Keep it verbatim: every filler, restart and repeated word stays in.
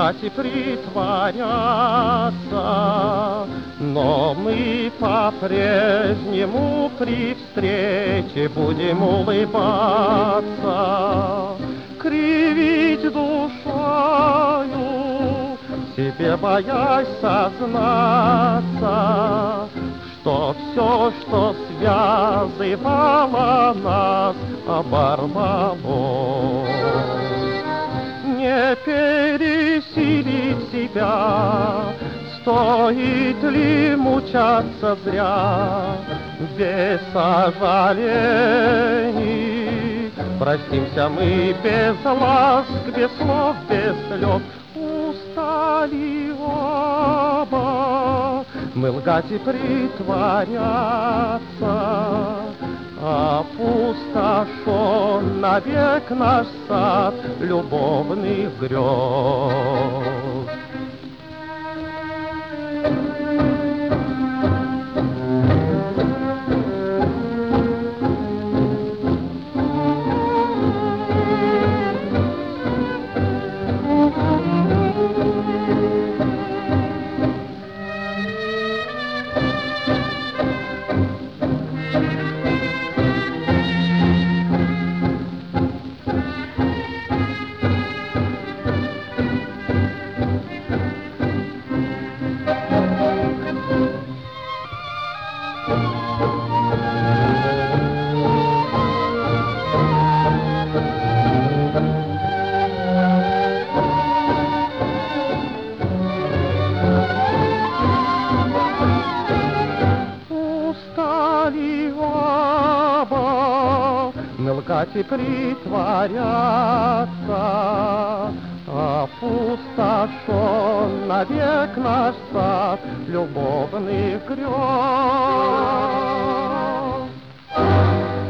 лгать и притворяться, но мы по-прежнему при встрече будем улыбаться, кривить душою, себе боясь сознаться, что все, что связывало нас, оборвалось. Не пересилить себя, стоит ли мучаться зря, без сожалений. Простимся мы без ласк, без слов, без слез. Устали оба мы лгать и притворяться, опустошен навек наш сад любовных грез. Мы лгать и притворяться, опустошен навек наш сад любовных грез.